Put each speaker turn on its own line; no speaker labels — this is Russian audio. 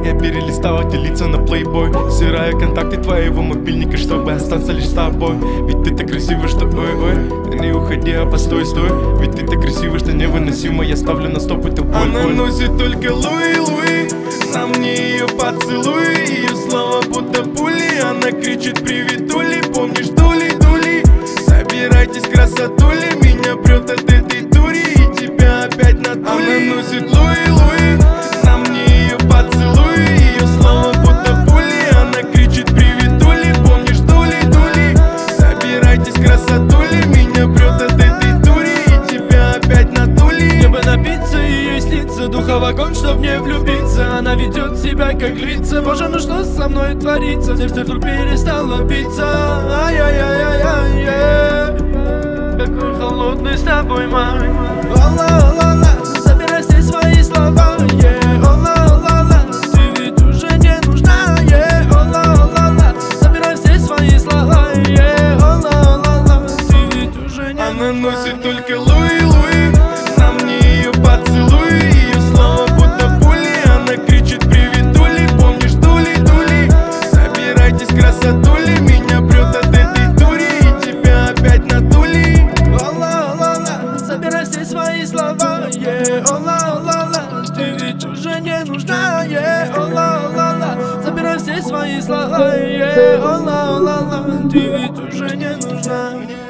меня перелистала, делиться на плейбой. Стирая контакты твоего мобильника, чтобы остаться лишь с тобой. Ведь ты так красива, что ой-ой. Да не уходи, а постой, стой. Ведь ты так красива, что невыносимо. Я ставлю на стоп эту боль. Она носит только Луи-Луи. На мне ее поцелуй. Ее слова будто пули. Она кричит привет, Ули. Помнишь, дули-дули? Собирайтесь, красотули. Меня прет от этой дури. И тебя опять надули. Она носит Луи-Луи. На мне ее поцелуй. Ее слова будто пули. Она кричит привет, Ули. Помнишь, дули-дули? Собирайтесь, красотули. Меня прет от этой дури. И тебя опять надули.
Мне бы напиться ее снится, духа вагон, чтоб не влюбиться. Она ведет себя как львица. Боже, ну что со мной творится? Сердце вдруг перестало биться. Ай-яй-яй-яй-яй. Какой холодный с тобой май. О-ла-ла-ла, собирай все свои слова. О-ла-ла-ла, ты ведь уже не нужна. О-ла-ла-ла, собирай все свои слова. О-ла-ла-ла, ты ведь уже не нужна.
Она носит только Луи-Луи. На мне ее поцелуй. Ее слова будто пули. Она кричит привет, Ули. Помнишь, дули-дули? Собирайтесь, красотули. Меня прет от этой дури. И тебя опять надули.
О-ла-ла-ла, собирай все свои слова. О-ла-ла-ла, ты ведь уже не нужна. О-ла-ла-ла, собирай все свои слова. О-ла-ла-ла, ты ведь уже не нужна.